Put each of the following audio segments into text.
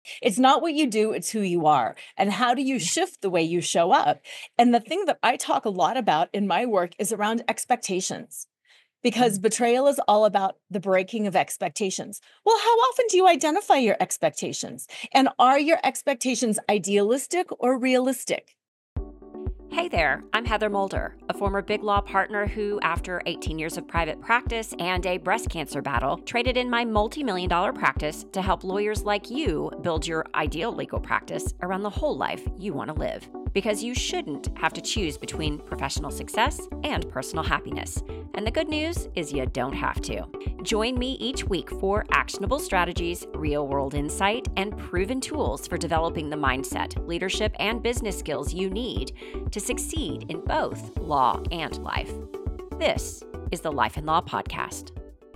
It's not what you do, it's who you are. And how do you shift the way you show up? And the thing that I talk a lot about in my work is around expectations, because betrayal is all about the breaking of expectations. Well, how often do you identify your expectations? And are your expectations idealistic or realistic? Hey there, I'm Heather Mulder, a former Big Law partner who, after 18 years of private practice and a breast cancer battle, traded in my multi-million-dollar practice to help lawyers like you build your ideal legal practice around the whole life you want to live. Because you shouldn't have to choose between professional success and personal happiness. And the good news is you don't have to. Join me each week for actionable strategies, real-world insight, and proven tools for developing the mindset, leadership, and business skills you need to succeed in both law and life. This is the Life and Law Podcast.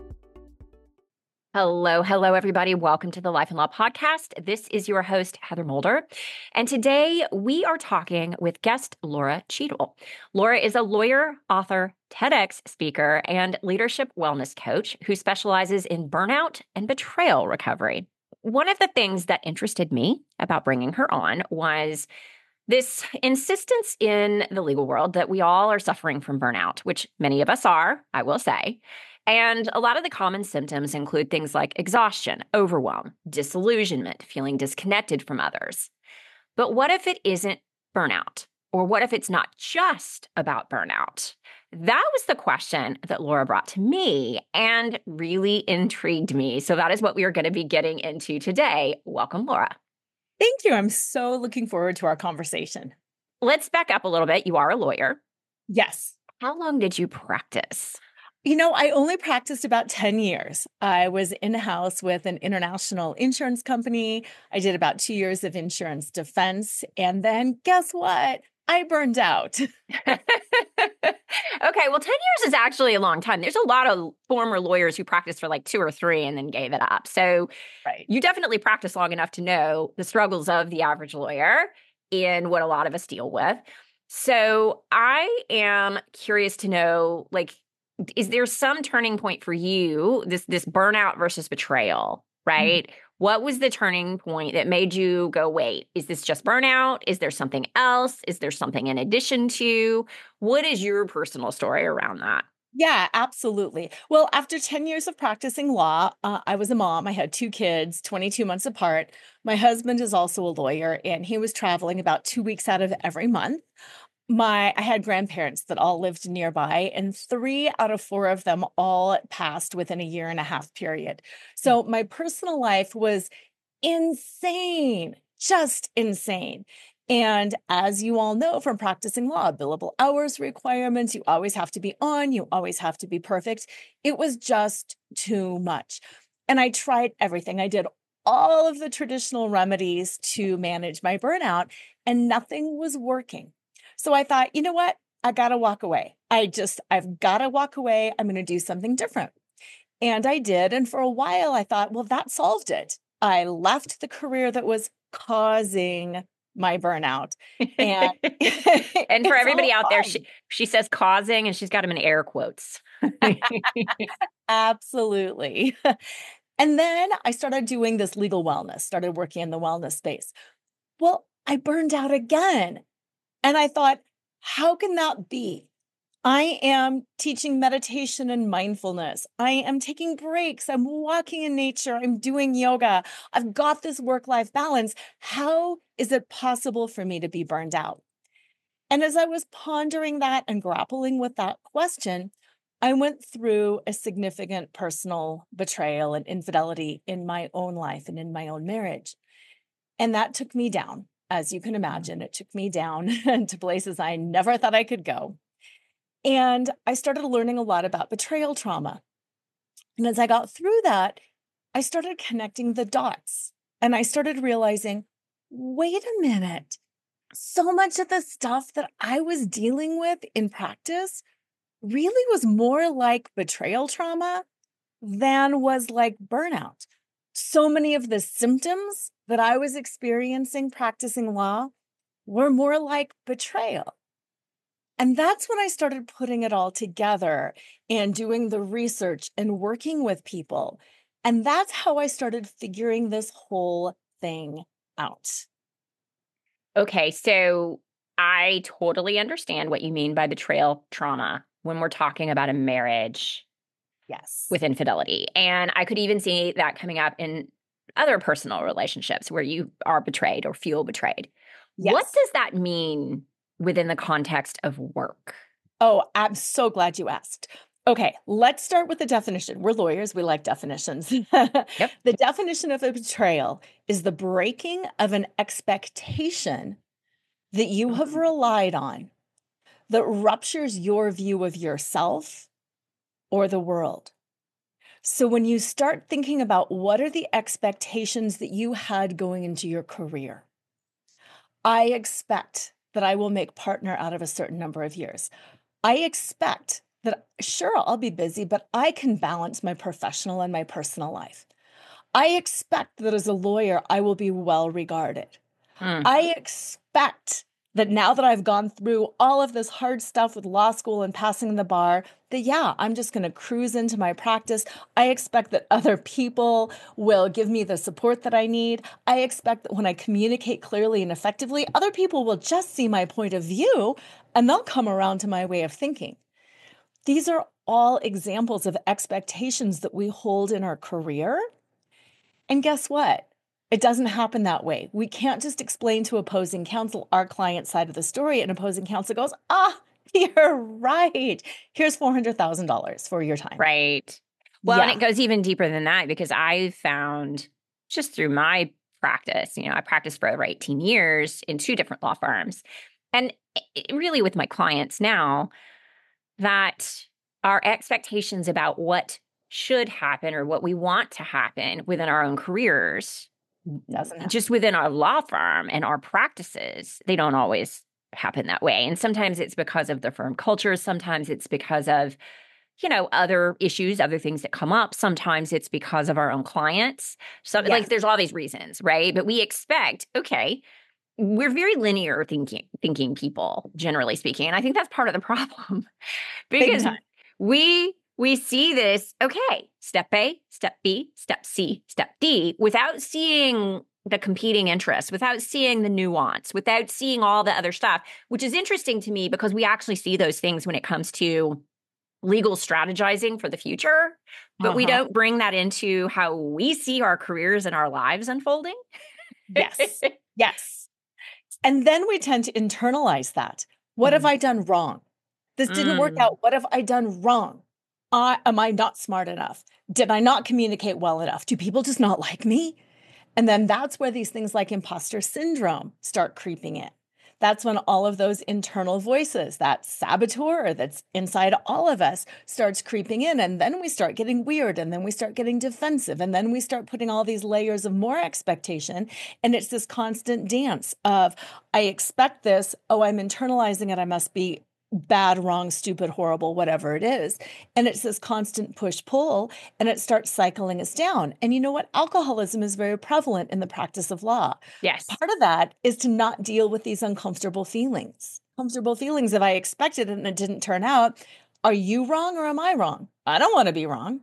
Hello, everybody. Welcome to the Life and Law Podcast. This is your host, Heather Mulder. And today we are talking with guest Laura Cheadle. Laura is a lawyer, author, TEDx speaker, and leadership wellness coach who specializes in burnout and betrayal recovery. One of the things that interested me about bringing her on was this insistence in the legal world that we all are suffering from burnout, which many of us are, I will say. And a lot of the common symptoms include things like exhaustion, overwhelm, disillusionment, feeling disconnected from others. But what if it isn't burnout? Or what if it's not just about burnout? That was the question that Laura brought to me and really intrigued me. So that is what we are going to be getting into today. Welcome, Laura. Thank you. I'm so looking forward to our conversation. Let's back up a little bit. You are a lawyer. Yes. How long did you practice? I only practiced about 10 years. I was in-house with an international insurance company. I did about 2 years of insurance defense. And then guess what? I burned out. Okay, well, 10 years is actually a long time. There's a lot of former lawyers who practiced for like 2 or 3 and then gave it up. So Right. You definitely practiced long enough to know the struggles of the average lawyer in what a lot of us deal with. So I am curious to know, is there some turning point for you, this burnout versus betrayal, right? Mm-hmm. What was the turning point that made you go, wait, is this just burnout? Is there something else? Is there something in addition to? What is your personal story around that? Yeah, absolutely. Well, after 10 years of practicing law, I was a mom. I had 2 kids, 22 months apart. My husband is also a lawyer, and he was traveling about 2 weeks out of every month. I had grandparents that all lived nearby, and 3 out of 4 of them all passed within a 1.5 year period. So my personal life was insane, just insane. And as you all know from practicing law, billable hours requirements, you always have to be on, you always have to be perfect. It was just too much. And I tried everything. I did all of the traditional remedies to manage my burnout, and nothing was working. So I thought, you know what? I got to walk away. I've got to walk away. I'm going to do something different. And I did. And for a while, I thought, well, that solved it. I left the career that was causing my burnout. And, and for everybody out there, she says causing, and she's got them in air quotes. Absolutely. And then I started doing this legal wellness, started working in the wellness space. Well, I burned out again. And I thought, how can that be? I am teaching meditation and mindfulness. I am taking breaks. I'm walking in nature. I'm doing yoga. I've got this work-life balance. How is it possible for me to be burned out? And as I was pondering that and grappling with that question, I went through a significant personal betrayal and infidelity in my own life and in my own marriage. And that took me down. As you can imagine, it took me down to places I never thought I could go. And I started learning a lot about betrayal trauma. And as I got through that, I started connecting the dots. And I started realizing, wait a minute, so much of the stuff that I was dealing with in practice really was more like betrayal trauma than was like burnout. So many of the symptoms that I was experiencing practicing law were more like betrayal. And that's when I started putting it all together and doing the research and working with people. And that's how I started figuring this whole thing out. Okay, so I totally understand what you mean by betrayal trauma when we're talking about a marriage Yes. with infidelity. And I could even see that coming up in other personal relationships where you are betrayed or feel betrayed. What Yes. does that mean within the context of work? Oh, I'm so glad you asked. Okay, let's start with the definition. We're lawyers, we like definitions. Yep. The definition of a betrayal is the breaking of an expectation that you have relied on that ruptures your view of yourself or the world. So when you start thinking about what are the expectations that you had going into your career, I expect that I will make partner out of a certain number of years. I expect that, sure, I'll be busy, but I can balance my professional and my personal life. I expect that as a lawyer, I will be well regarded. Mm. I expect that now that I've gone through all of this hard stuff with law school and passing the bar, that yeah, I'm just going to cruise into my practice. I expect that other people will give me the support that I need. I expect that when I communicate clearly and effectively, other people will just see my point of view and they'll come around to my way of thinking. These are all examples of expectations that we hold in our career. And guess what? It doesn't happen that way. We can't just explain to opposing counsel our client side of the story, and opposing counsel goes, you're right. Here's $400,000 for your time. Right. Well, and Yeah. it goes even deeper than that because I've found just through my practice, I practiced for over 18 years in two different law firms. And really with my clients now, that our expectations about what should happen or what we want to happen within our own careers, Doesn't happen. just within our law firm and our practices, they don't always happen that way. And sometimes it's because of the firm culture. Sometimes it's because of, other issues, other things that come up. Sometimes it's because of our own clients. So Yes. there's all these reasons, right? But we expect, okay, we're very linear thinking people, generally speaking. And I think that's part of the problem Big because time. we see this, okay, step A, step B, step C, step D, without seeing the competing interests, without seeing the nuance, without seeing all the other stuff, which is interesting to me because we actually see those things when it comes to legal strategizing for the future, but we don't bring that into how we see our careers and our lives unfolding. Yes. Yes. And then we tend to internalize that. What have I done wrong? This didn't work out. What have I done wrong? Am I not smart enough? Did I not communicate well enough? Do people just not like me? And then that's where these things like imposter syndrome start creeping in. That's when all of those internal voices, that saboteur that's inside all of us, starts creeping in. And then we start getting weird. And then we start getting defensive. And then we start putting all these layers of more expectation. And it's this constant dance of, I expect this. Oh, I'm internalizing it. I must be bad, wrong, stupid, horrible, whatever it is. And it's this constant push pull, and it starts cycling us down. And you know what? Alcoholism is very prevalent in the practice of law. Yes. Part of that is to not deal with these uncomfortable feelings. Comfortable feelings, if I expected it and it didn't turn out, are you wrong or am I wrong? I don't want to be wrong.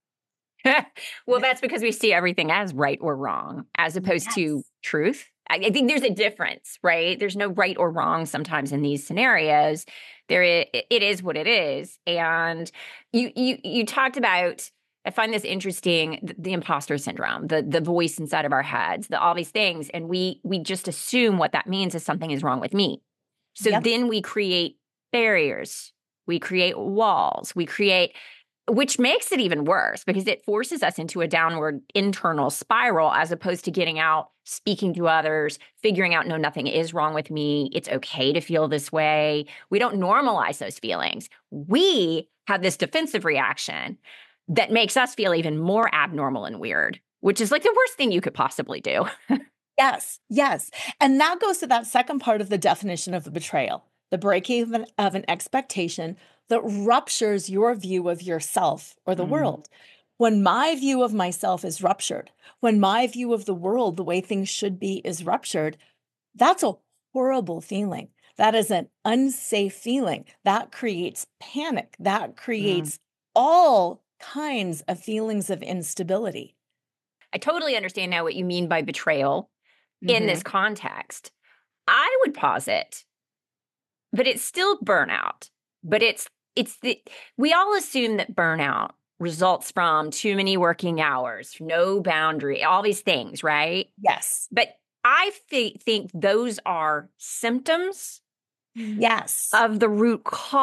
Well, that's because we see everything as right or wrong, as opposed to truth. I think there's a difference, right? There's no right or wrong sometimes in these scenarios. It is what it is. And you talked about, I find this interesting, the imposter syndrome, the voice inside of our heads, all these things. And we just assume what that means is something is wrong with me. So then we create barriers, we create walls, which makes it even worse because it forces us into a downward internal spiral as opposed to getting out, speaking to others, figuring out, no, nothing is wrong with me. It's okay to feel this way. We don't normalize those feelings. We have this defensive reaction that makes us feel even more abnormal and weird, which is like the worst thing you could possibly do. Yes, yes. And that goes to that second part of the definition of a betrayal, the breaking of an expectation that ruptures your view of yourself or the world. When my view of myself is ruptured, when my view of the world, the way things should be, is ruptured, that's a horrible feeling. That is an unsafe feeling. That creates panic. That creates all kinds of feelings of instability. I totally understand now what you mean by betrayal. in this context. I would posit, but it's still burnout. But we all assume that burnout results from too many working hours, no boundary, all these things, right? Yes. But I think those are symptoms Yes. of the root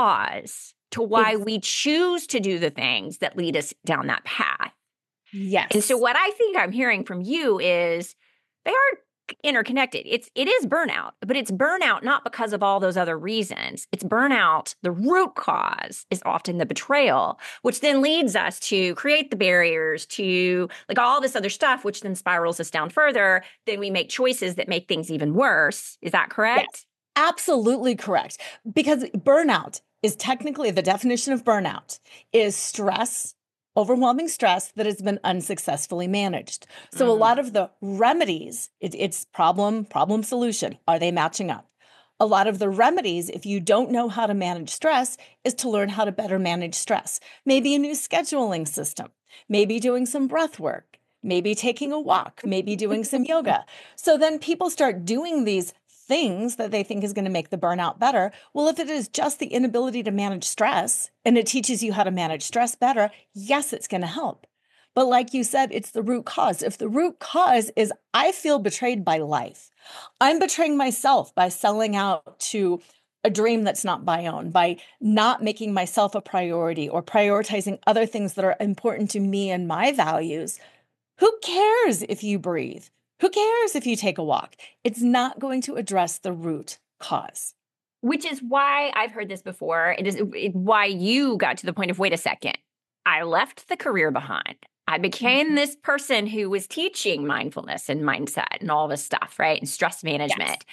cause to why we choose to do the things that lead us down that path. Yes. And so what I think I'm hearing from you is they are interconnected. It is burnout, but it's burnout not because of all those other reasons. It's burnout. The root cause is often the betrayal, which then leads us to create the barriers to like all this other stuff, which then spirals us down further. Then we make choices that make things even worse. Is that correct? Yes, absolutely correct. Because burnout is technically the definition of burnout is stress, overwhelming stress that has been unsuccessfully managed. So a lot of the remedies, it's problem, solution. Are they matching up? A lot of the remedies, if you don't know how to manage stress, is to learn how to better manage stress. Maybe a new scheduling system, maybe doing some breath work, maybe taking a walk, maybe doing some yoga. So then people start doing these things that they think is going to make the burnout better. Well, if it is just the inability to manage stress and it teaches you how to manage stress better, yes, it's going to help. But like you said, it's the root cause. If the root cause is I feel betrayed by life, I'm betraying myself by selling out to a dream that's not my own, by not making myself a priority or prioritizing other things that are important to me and my values. Who cares if you breathe? Who cares if you take a walk? It's not going to address the root cause. Which is why I've heard this before. Why you got to the point of, wait a second, I left the career behind. I became this person who was teaching mindfulness and mindset and all this stuff, right? And stress management. Yes.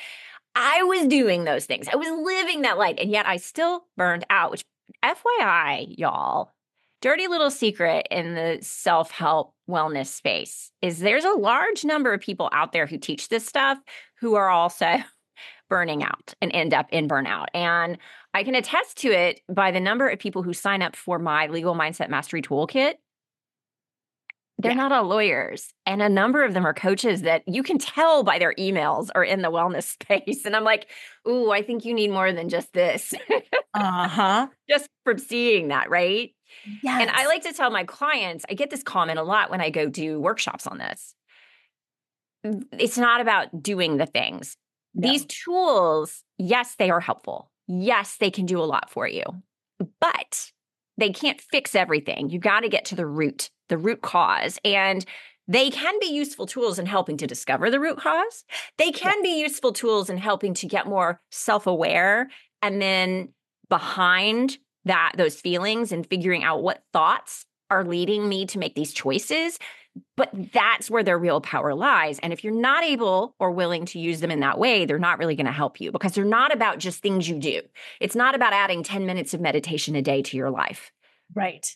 I was doing those things. I was living that life. And yet I still burned out, which FYI, y'all, dirty little secret in the self-help wellness space is there's a large number of people out there who teach this stuff who are also burning out and end up in burnout. And I can attest to it by the number of people who sign up for my Legal Mindset Mastery Toolkit. They're not all lawyers. And a number of them are coaches that you can tell by their emails are in the wellness space. And I'm like, ooh, I think you need more than just this. Just from seeing that, right? Yes. And I like to tell my clients, I get this comment a lot when I go do workshops on this. It's not about doing the things. No. These tools, yes, they are helpful. Yes, they can do a lot for you, but they can't fix everything. You got to get to the root cause. And they can be useful tools in helping to discover the root cause. They can be useful tools in helping to get more self-aware and then behind that, those feelings and figuring out what thoughts are leading me to make these choices. But that's where their real power lies. And if you're not able or willing to use them in that way, they're not really going to help you because they're not about just things you do. It's not about adding 10 minutes of meditation a day to your life. Right.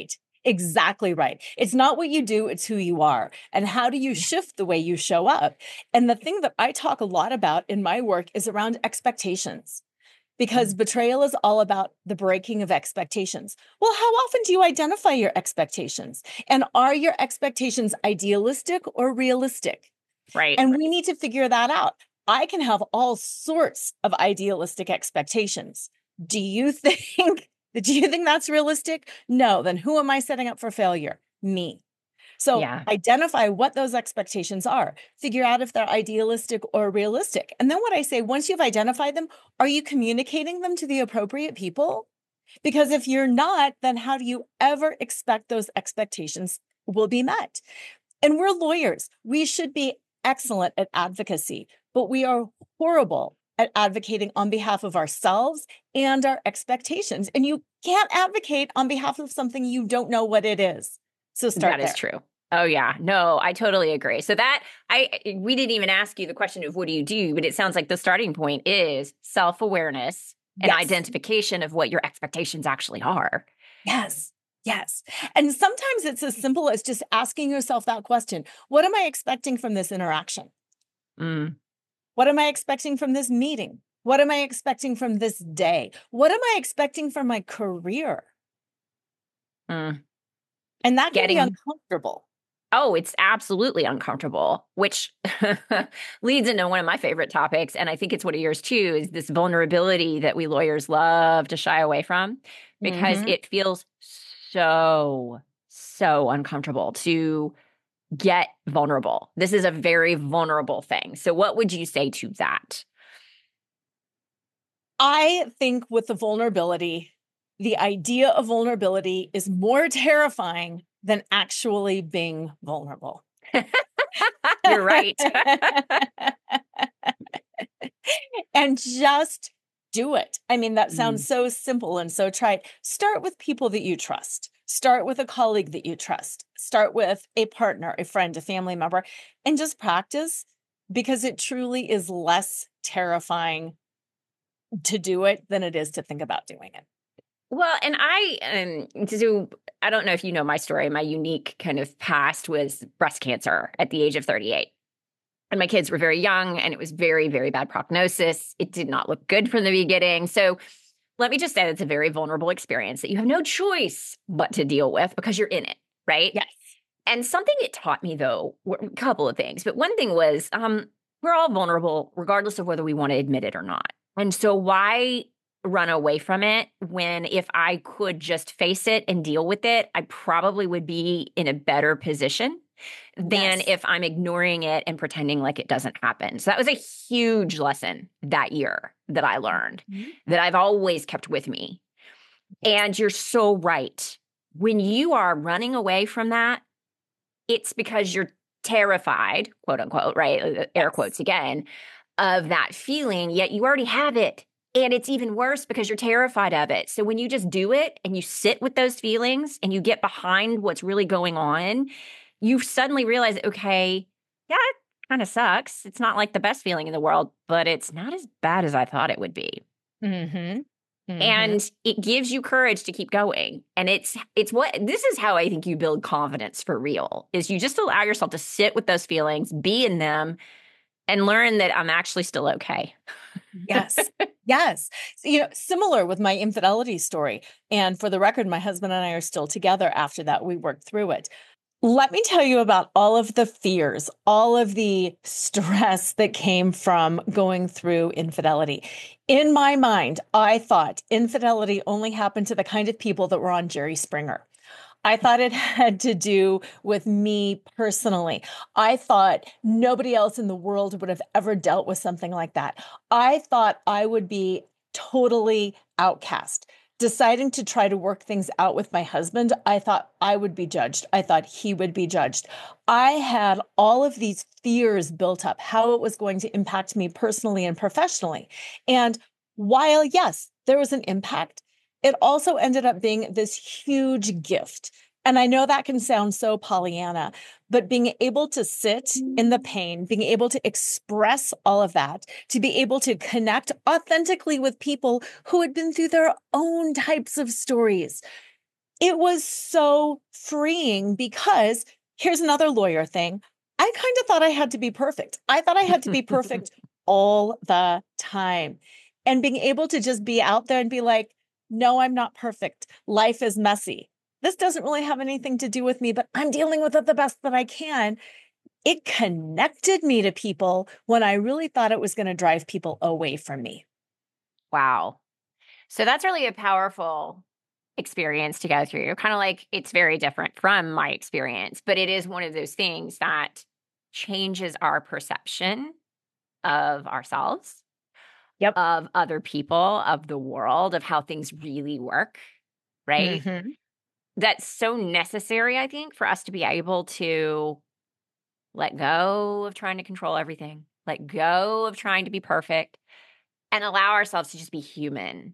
Exactly right. It's not what you do, it's who you are. And how do you shift the way you show up? And the thing that I talk a lot about in my work is around expectations. Because betrayal is all about the breaking of expectations. Well, how often do you identify your expectations? And are your expectations idealistic or realistic? Right. And we need to figure that out. I can have all sorts of idealistic expectations. Do you think that's realistic? No. Then who am I setting up for failure? Me. So identify what those expectations are, figure out if they're idealistic or realistic. And then what I say, once you've identified them, are you communicating them to the appropriate people? Because if you're not, then how do you ever expect those expectations will be met? And we're lawyers. We should be excellent at advocacy, but we are horrible at advocating on behalf of ourselves and our expectations. And you can't advocate on behalf of something you don't know what it is. So start there. That is true. Oh yeah, no, I totally agree. So we didn't even ask you the question of what do you do, but it sounds like the starting point is self-awareness and identification of what your expectations actually are. Yes. And sometimes it's as simple as just asking yourself that question. What am I expecting from this interaction? What am I expecting from this meeting? What am I expecting from this day? What am I expecting from my career? And that can be uncomfortable. Oh, it's absolutely uncomfortable, which leads into one of my favorite topics. And I think it's one of yours too, is this vulnerability that we lawyers love to shy away from because Mm-hmm. it feels so, so uncomfortable to get vulnerable. This is a very vulnerable thing. So, what would you say to that? I think with the vulnerability, the idea of vulnerability is more terrifying than actually being vulnerable. You're right. And just do it. I mean, that Mm. sounds so simple and so trite. Start with people that you trust. Start with a colleague that you trust. Start with a partner, a friend, a family member, and just practice because it truly is less terrifying to do it than it is to think about doing it. Well, and I don't know if you know my story. My unique kind of past was breast cancer at the age of 38. And my kids were very young and it was very, very bad prognosis. It did not look good from the beginning. So let me just say it's a very vulnerable experience that you have no choice but to deal with because you're in it, right? Yes. And something it taught me, though, a couple of things. But one thing was we're all vulnerable, regardless of whether we want to admit it or not. And so why run away from it when if I could just face it and deal with it, I probably would be in a better position than Yes. if I'm ignoring it and pretending like it doesn't happen. So that was a huge lesson that year that I learned Mhm. that I've always kept with me. And you're so right. When you are running away from that, it's because you're terrified, quote unquote, right? Air Yes. quotes again, of that feeling, yet you already have it. And it's even worse because you're terrified of it. So when you just do it and you sit with those feelings and you get behind what's really going on, you suddenly realize, okay, yeah, it kind of sucks. It's not like the best feeling in the world, but it's not as bad as I thought it would be. Mm-hmm. Mm-hmm. And it gives you courage to keep going. And it's what this is how I think you build confidence for real is you just allow yourself to sit with those feelings, be in them, and learn that I'm actually still okay. Yes. Yes. Similar with my infidelity story. And for the record, my husband and I are still together after that. We worked through it. Let me tell you about all of the fears, all of the stress that came from going through infidelity. In my mind, I thought infidelity only happened to the kind of people that were on Jerry Springer. I thought it had to do with me personally. I thought nobody else in the world would have ever dealt with something like that. I thought I would be totally outcast. Deciding to try to work things out with my husband, I thought I would be judged. I thought he would be judged. I had all of these fears built up, how it was going to impact me personally and professionally. And while, yes, there was an impact, it also ended up being this huge gift. And I know that can sound so Pollyanna, but being able to sit in the pain, being able to express all of that, to be able to connect authentically with people who had been through their own types of stories. It was so freeing because here's another lawyer thing. I kind of thought I had to be perfect. I thought I had to be perfect all the time. And being able to just be out there and be like, no, I'm not perfect. Life is messy. This doesn't really have anything to do with me, but I'm dealing with it the best that I can. It connected me to people when I really thought it was going to drive people away from me. Wow. So that's really a powerful experience to go through. Kind of like it's very different from my experience, but it is one of those things that changes our perception of ourselves, Yep. of other people, of the world, of how things really work, right? Mm-hmm. That's so necessary, I think, for us to be able to let go of trying to control everything, let go of trying to be perfect, and allow ourselves to just be human.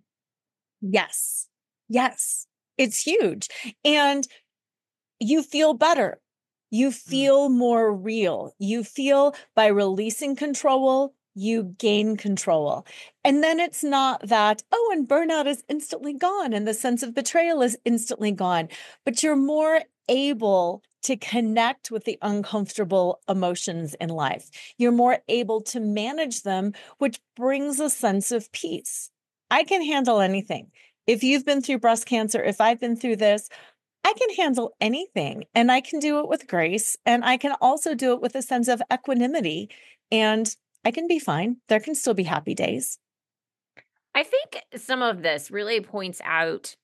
Yes. Yes. It's huge. And you feel better. You Mm. feel more real. You feel by releasing control, you gain control. And then it's not that, oh, and burnout is instantly gone and the sense of betrayal is instantly gone, but you're more able to connect with the uncomfortable emotions in life. You're more able to manage them, which brings a sense of peace. I can handle anything. If you've been through breast cancer, if I've been through this, I can handle anything and I can do it with grace. And I can also do it with a sense of equanimity. And I can be fine. There can still be happy days. I think some of this really points out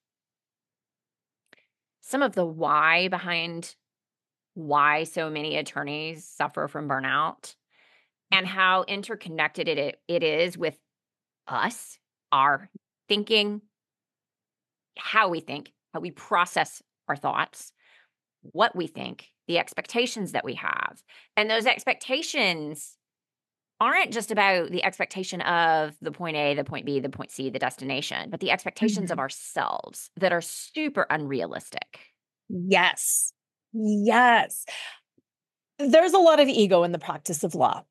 some of the why behind why so many attorneys suffer from burnout and how interconnected it is with us, our thinking, how we process our thoughts, what we think, the expectations that we have. And those expectations aren't just about the expectation of the point A, the point B, the point C, the destination, but the expectations of Mhm. ourselves that are super unrealistic. Yes. Yes. There's a lot of ego in the practice of law.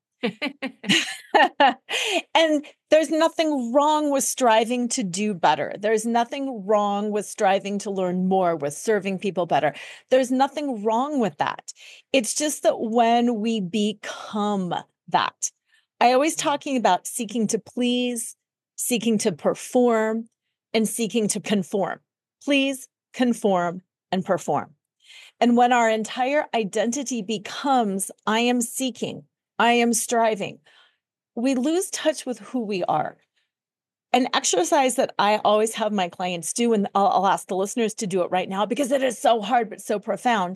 And there's nothing wrong with striving to do better. There's nothing wrong with striving to learn more, with serving people better. There's nothing wrong with that. It's just that when we become that, I always talking about seeking to please, seeking to perform, and seeking to conform. Please, conform, and perform. And when our entire identity becomes, I am seeking, I am striving, we lose touch with who we are. An exercise that I always have my clients do, and I'll ask the listeners to do it right now because it is so hard but so profound.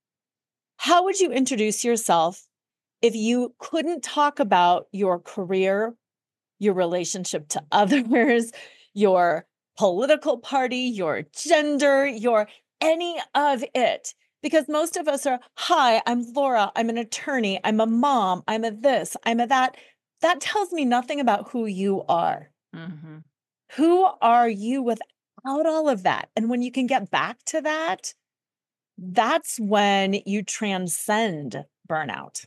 How would you introduce yourself if you couldn't talk about your career, your relationship to others, your political party, your gender, your any of it? Because most of us are, hi, I'm Laura, I'm an attorney, I'm a mom, I'm a this, I'm a that. That tells me nothing about who you are. Mhm. Who are you without all of that? And when you can get back to that, that's when you transcend burnout.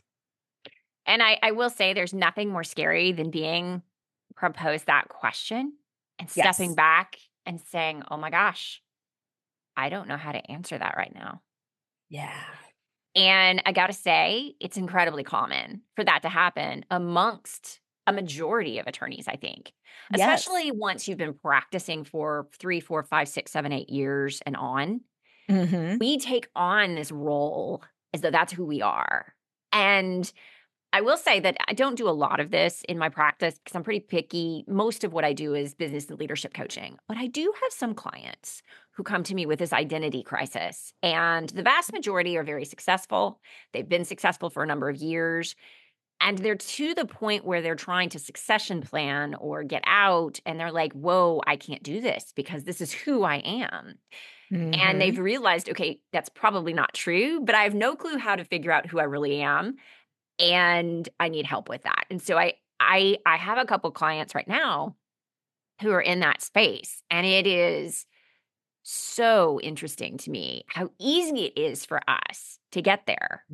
And I will say there's nothing more scary than being proposed that question and stepping Yes. back and saying, "Oh my gosh, I don't know how to answer that right now." Yeah. And I gotta say, it's incredibly common for that to happen amongst a majority of attorneys, I think, Yes. especially once you've been practicing for 3, 4, 5, 6, 7, 8 years and on. Hmm. We take on this role as though that's who we are. And I will say that I don't do a lot of this in my practice because I'm pretty picky. Most of what I do is business and leadership coaching, but I do have some clients who come to me with this identity crisis. And the vast majority are very successful. They've been successful for a number of years. And they're to the point where they're trying to succession plan or get out. And they're like, whoa, I can't do this because this is who I am. And Hmm. they've realized, okay, that's probably not true, but I have no clue how to figure out who I really am and I need help with that. And so I have a couple clients right now who are in that space, and it is so interesting to me how easy it is for us to get there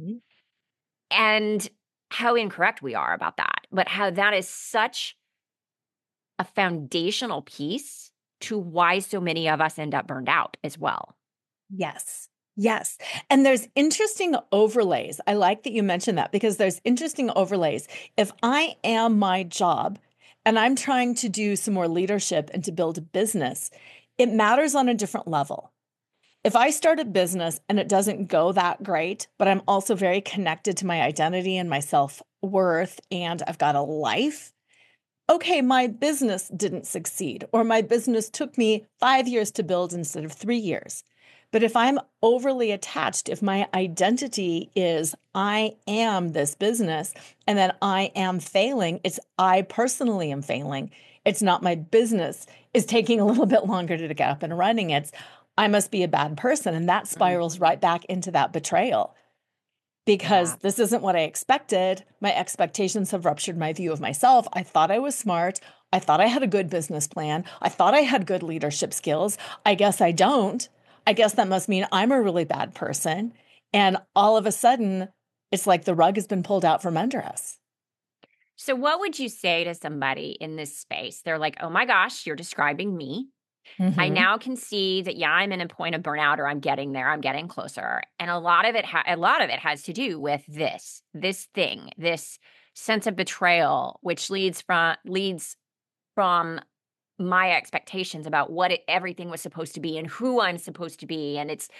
and how incorrect we are about that, but how that is such a foundational piece to why so many of us end up burned out as well. Yes. Yes. And there's interesting overlays. I like that you mentioned that because there's interesting overlays. If I am my job and I'm trying to do some more leadership and to build a business, it matters on a different level. If I start a business and it doesn't go that great, but I'm also very connected to my identity and my self-worth and I've got a life, okay, my business didn't succeed, or my business took me 5 years to build instead of 3 years. But if I'm overly attached, if my identity is I am this business and then I am failing, it's I personally am failing. It's not my business is taking a little bit longer to get up and running. It's I must be a bad person. And that spirals Mhm. right back into that betrayal because Yeah. this isn't what I expected. My expectations have ruptured my view of myself. I thought I was smart. I thought I had a good business plan. I thought I had good leadership skills. I guess I don't. I guess that must mean I'm a really bad person. And all of a sudden, it's like the rug has been pulled out from under us. So, what would you say to somebody in this space? They're like, oh my gosh, you're describing me. I Hmm. now can see that, yeah, I'm in a point of burnout or I'm getting there, I'm getting closer. And a lot of it has to do with this thing, this sense of betrayal, which leads from my expectations about what everything was supposed to be and who I'm supposed to be. And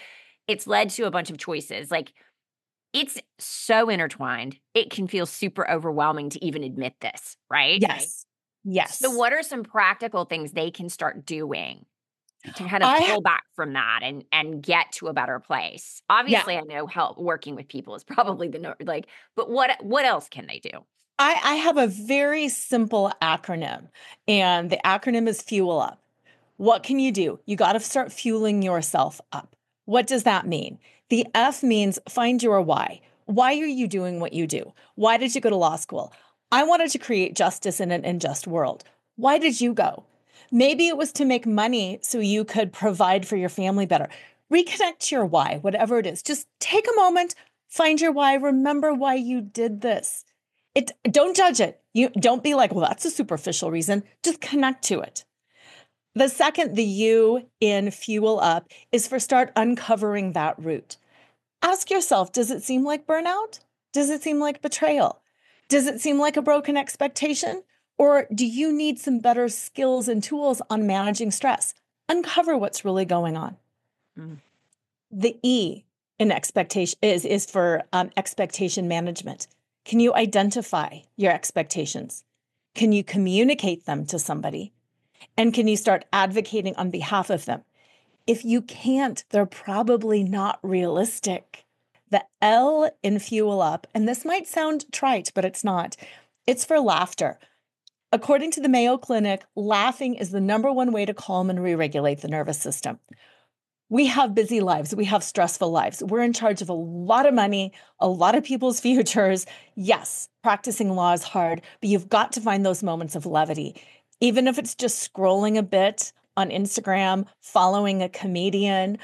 it's led to a bunch of choices. Like, it's so intertwined. It can feel super overwhelming to even admit this, right? Yes. Yes. So what are some practical things they can start doing to kind of I pull back from that and get to a better place? yeah, Obviously, I know help working with people is probably but what else can they do? I have a very simple acronym, and the acronym is Fuel Up. What can you do? You got to start fueling yourself up. What does that mean? The F means find your why. Why are you doing what you do? Why did you go to law school? I wanted to create justice in an unjust world. Why did you go? Maybe it was to make money so you could provide for your family better. Reconnect to your why, whatever it is. Just take a moment, find your why, remember why you did this. Don't judge it. You don't be like, well, that's a superficial reason. Just connect to it. The second, the U in Fuel Up, is for start uncovering that root. Ask yourself, does it seem like burnout? Does it seem like betrayal? Does it seem like a broken expectation? Or do you need some better skills and tools on managing stress? Uncover what's really going on. Mm. The E in expectation is for expectation management. Can you identify your expectations? Can you communicate them to somebody? And can you start advocating on behalf of them? If you can't, they're probably not realistic. The L in Fuel Up, and this might sound trite, but it's not. It's for laughter. According to the Mayo Clinic, laughing is the number one way to calm and re-regulate the nervous system. We have busy lives. We have stressful lives. We're in charge of a lot of money, a lot of people's futures. Yes, practicing law is hard, but you've got to find those moments of levity. Even if it's just scrolling a bit on Instagram, following a comedian,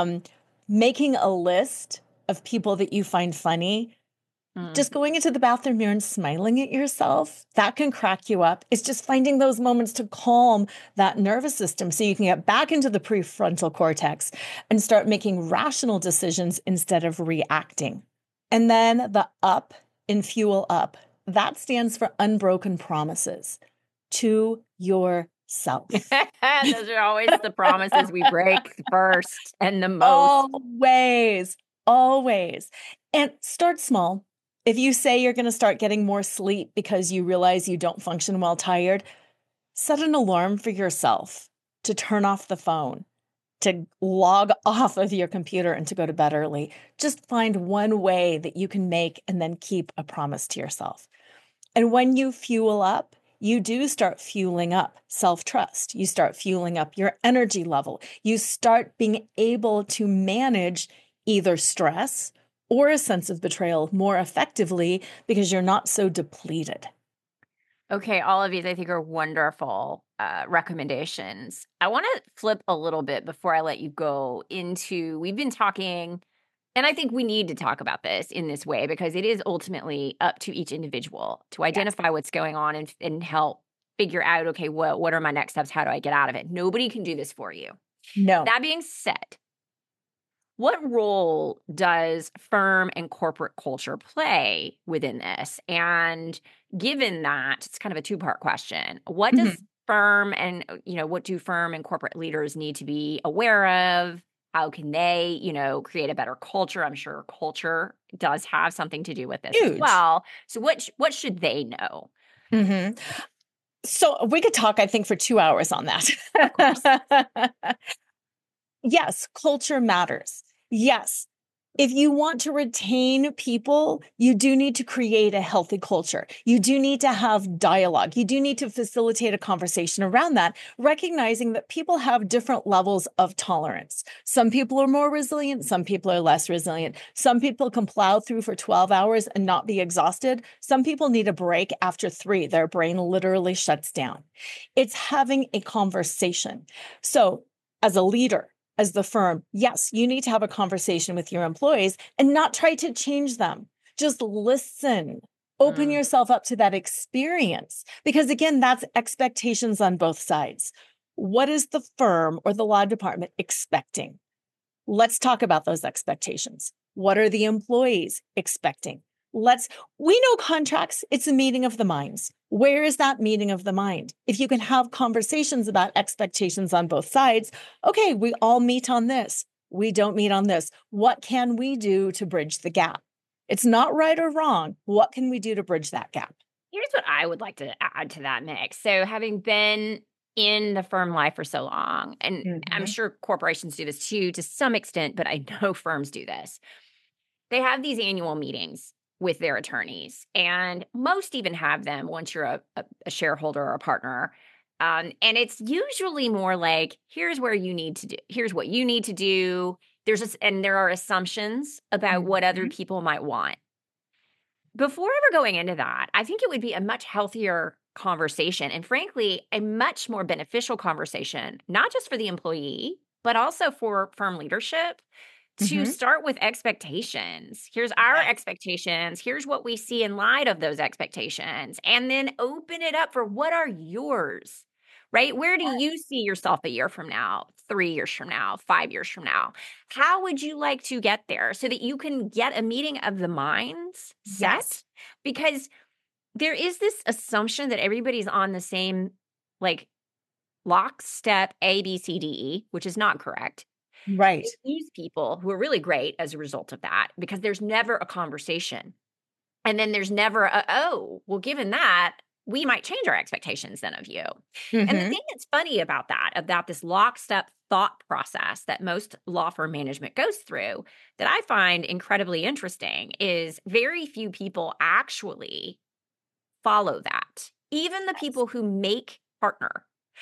making a list of people that you find funny, just going into the bathroom mirror and smiling at yourself, that can crack you up. It's just finding those moments to calm that nervous system so you can get back into the prefrontal cortex and start making rational decisions instead of reacting. And then the up in Fuel Up, that stands for unbroken promises to yourself. Those are always the promises we break first and the most. Always. And start small. If you say you're going to start getting more sleep because you realize you don't function well tired, set an alarm for yourself to turn off the phone, to log off of your computer and to go to bed early. Just find one way that you can make and then keep a promise to yourself. And when you fuel up, you do start fueling up self-trust. You start fueling up your energy level. You start being able to manage either stress or a sense of betrayal more effectively because you're not so depleted. Okay, all of these I think are wonderful recommendations. I want to flip a little bit before I let you go into, we've been talking, and I think we need to talk about this in this way because it is ultimately up to each individual to identify what's going on and help figure out, okay, what are my next steps? How do I get out of it? Nobody can do this for you. No. That being said, what role does firm and corporate culture play within this? And given that, it's kind of a two-part question. What does firm and, what do firm and corporate leaders need to be aware of? How can they, create a better culture? I'm sure culture does have something to do with this as well. So what should they know? Mm-hmm. So we could talk, I think, for 2 hours on that. Yes, culture matters. Yes. If you want to retain people, you do need to create a healthy culture. You do need to have dialogue. You do need to facilitate a conversation around that, recognizing that people have different levels of tolerance. Some people are more resilient. Some people are less resilient. Some people can plow through for 12 hours and not be exhausted. Some people need a break after 3. Their brain literally shuts down. It's having a conversation. So as a leader, as the firm, yes, you need to have a conversation with your employees and not try to change them. Just listen. Open yourself up to that experience. Because again, that's expectations on both sides. What is the firm or the law department expecting? Let's talk about those expectations. What are the employees expecting? We know contracts, it's a meeting of the minds. Where is that meeting of the mind? If you can have conversations about expectations on both sides, okay, we all meet on this. we don't meet on this. What can we do to bridge the gap? It's not right or wrong. What can we do to bridge that gap? Here's what I would like to add to that mix. So, having been in the firm life for so long, and I'm Mhm. sure corporations do this too to some extent, but I know firms do this. They have these annual meetings with their attorneys, and most even have them once you're a shareholder or a partner. And it's usually more like, here's where you need to do, here's what you need to do. And there are assumptions about what other Mhm. people might want. Before ever going into that, I think it would be a much healthier conversation and frankly, a much more beneficial conversation, not just for the employee, but also for firm leadership to Mhm. start with expectations. Here's our Yes. expectations. Here's what we see in light of those expectations. And then open it up for what are yours, right? Where do you see yourself a year from now, 3 years from now, 5 years from now? How would you like to get there so that you can get a meeting of the minds Yes. set? Because there is this assumption that everybody's on the same, like, lockstep A, B, C, D, E, which is not correct. Right. You lose people who are really great as a result of that because there's never a conversation. And then there's never oh, well, given that, we might change our expectations then of you. And the Mhm. thing that's funny about that, about this lockstep thought process that most law firm management goes through, that I find incredibly interesting, is very few people actually follow that. Even the Yes. people who make partner.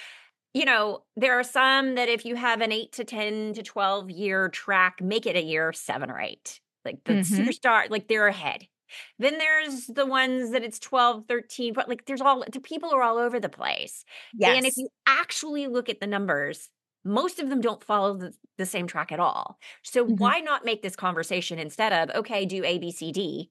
There are some that if you have an 8 to 10 to 12-year track, make it a year 7 or 8. Like the Mhm. superstar, like they're ahead. Then there's the ones that it's 12, 13, but like the people are all over the place. And if Yes. you actually look at the numbers, most of them don't follow the same track at all. So Mhm. why not make this conversation instead of, okay, do A, B, C, D?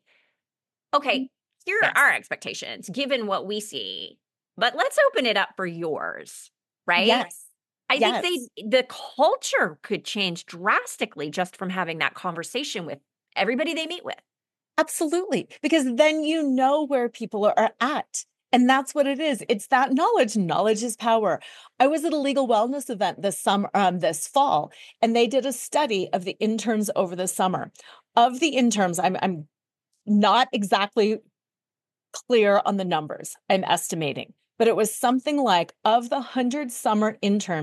Okay, here are Yes. our expectations given what we see, but let's open it up for yours, right? Yes. I think Yes. the culture could change drastically just from having that conversation with everybody they meet with. Absolutely, because then you know where people are at, and that's what it is. It's that knowledge. Knowledge is power. I was at a legal wellness event this fall, and they did a study of the interns over the summer. Of the interns, I'm not exactly clear on the numbers. I'm estimating, but it was something like of the 100 summer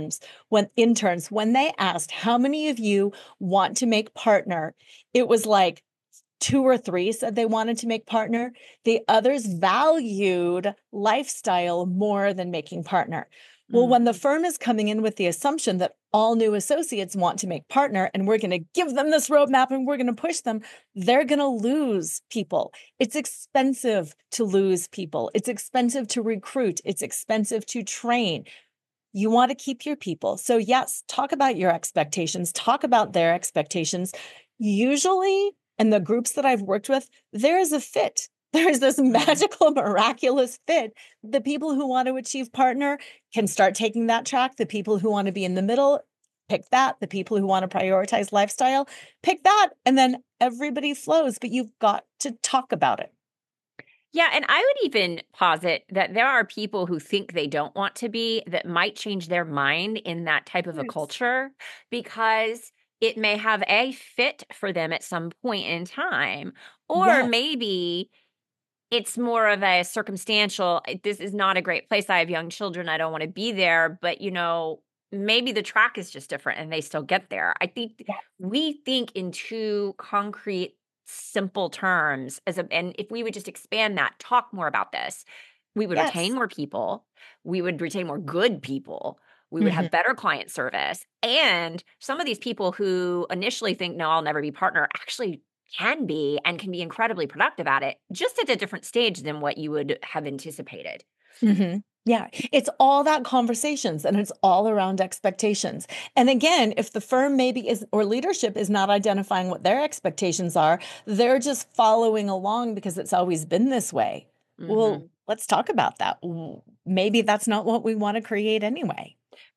when they asked how many of you want to make partner, it was like 2 or 3 said they wanted to make partner. The others valued lifestyle more than making partner. Well, Mm. when the firm is coming in with the assumption that all new associates want to make partner and we're going to give them this roadmap and we're going to push them, they're going to lose people. It's expensive to lose people. It's expensive to recruit. It's expensive to train. You want to keep your people. So, yes, talk about your expectations, talk about their expectations. Usually, in the groups that I've worked with, there is a fit. There is this Mm. magical, miraculous fit. The people who want to achieve partner can start taking that track. The people who want to be in the middle, pick that. The people who want to prioritize lifestyle, pick that. And then everybody flows, but you've got to talk about it. Yeah, and I would even posit that there are people who think they don't want to be that might change their mind in that type of a Yes. culture because it may have a fit for them at some point in time. Or Yes. maybe it's more of a circumstantial, this is not a great place. I have young children. I don't want to be there. But, maybe the track is just different and they still get there. I think Yes. we think in two concrete, simple terms and if we would just expand that, talk more about this, we would retain Yes. more people. We would retain more good people. We would Mhm. have better client service. And some of these people who initially think, no, I'll never be partner, actually can be and can be incredibly productive at it, just at a different stage than what you would have anticipated. Mhm. Yeah, it's all that conversations and it's all around expectations. And again, if the firm maybe is or leadership is not identifying what their expectations are, they're just following along because it's always been this way. Mhm. Well, let's talk about that. Maybe that's not what we want to create anyway.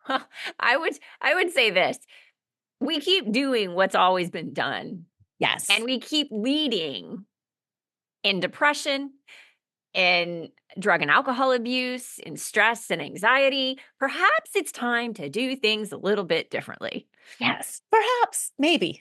I would say this. We keep doing what's always been done, and Yes. we keep leading in depression in drug and alcohol abuse, in stress and anxiety, perhaps it's time to do things a little bit differently. Yes, perhaps, maybe.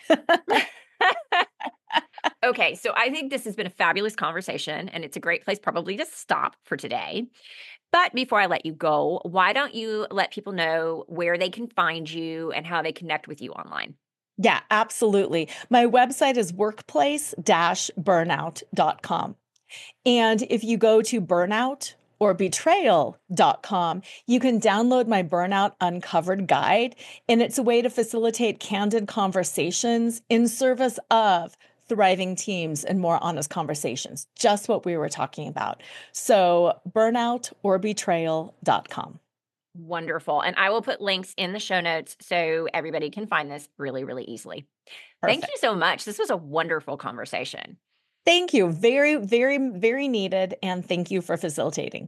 Okay, so I think this has been a fabulous conversation, and it's a great place probably to stop for today. But before I let you go, why don't you let people know where they can find you and how they connect with you online? Yeah, absolutely. My website is workplace-burnout.com. And if you go to burnout or betrayal.com, you can download my Burnout Uncovered guide. And it's a way to facilitate candid conversations in service of thriving teams and more honest conversations, just what we were talking about. So burnout or betrayal.com. Wonderful. And I will put links in the show notes so everybody can find this really, really easily. Thank you Perfect. so much. This was a wonderful conversation. Thank you. Very, very, very needed. And thank you for facilitating.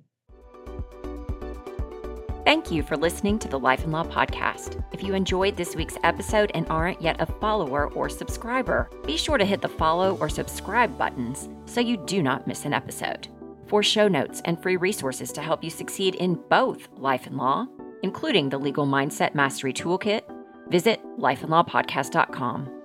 Thank you for listening to the Life and Law Podcast. If you enjoyed this week's episode and aren't yet a follower or subscriber, be sure to hit the follow or subscribe buttons so you do not miss an episode. For show notes and free resources to help you succeed in both life and law, including the Legal Mindset Mastery Toolkit, visit lifeandlawpodcast.com.